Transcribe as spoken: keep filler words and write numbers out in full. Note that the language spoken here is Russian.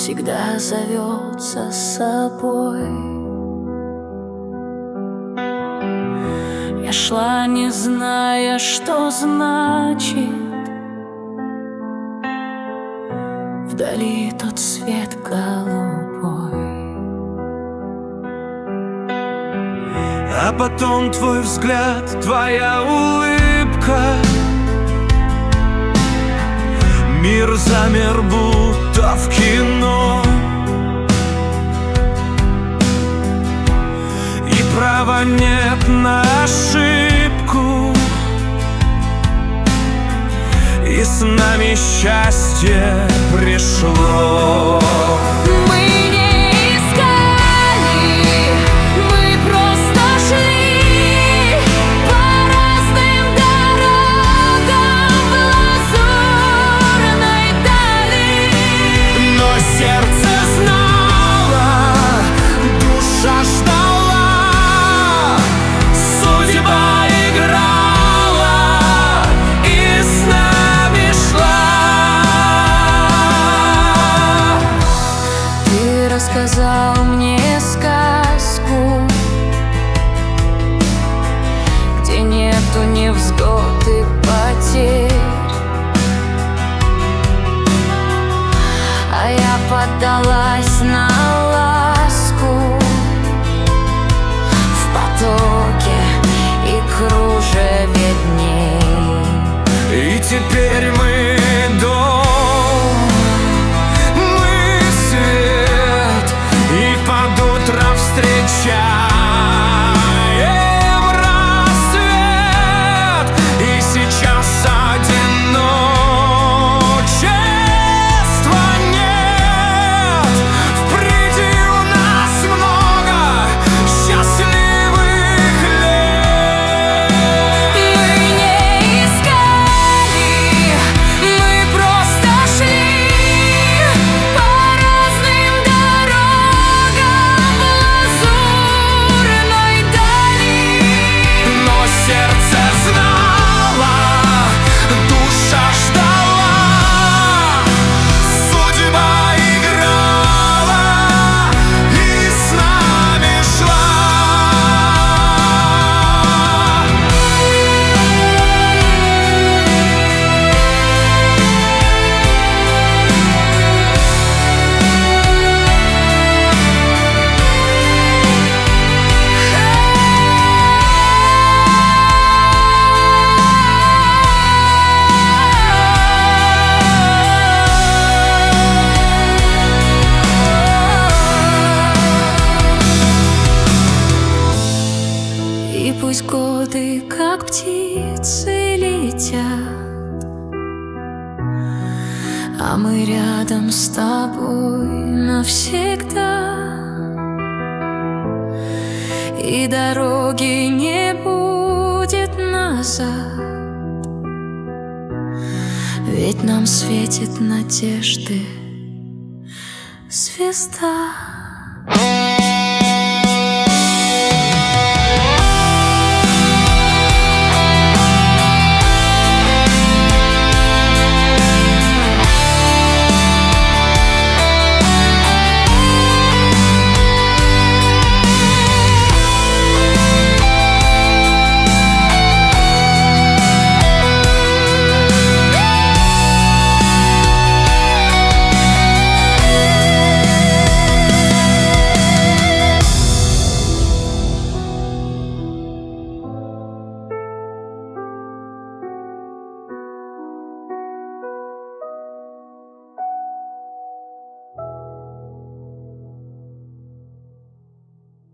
всегда зовет за собой. Я шла, не зная, что значит вдали тот свет голубой. А потом твой взгляд, твоя улыбка. Мир замер, будто в кино, и права нет на ошибку, и с нами счастье пришло. Рассказал мне сказку, где нету невзгод и потерь, а я поддалась на ласку в потоке и кружеве дней. И теперь мы дом, встречаем рассвет, и сейчас одиночества нет. Впереди у нас много счастливых лет. Мы не искали, мы просто шли по разным дорогам лазурной дали. Но сердце знало, душа ждала, судьба играла и с нами шла. И пусть годы, как птицы, летят, а мы рядом с тобой навсегда, и дороги не будет назад, ведь нам светит надежды звезда.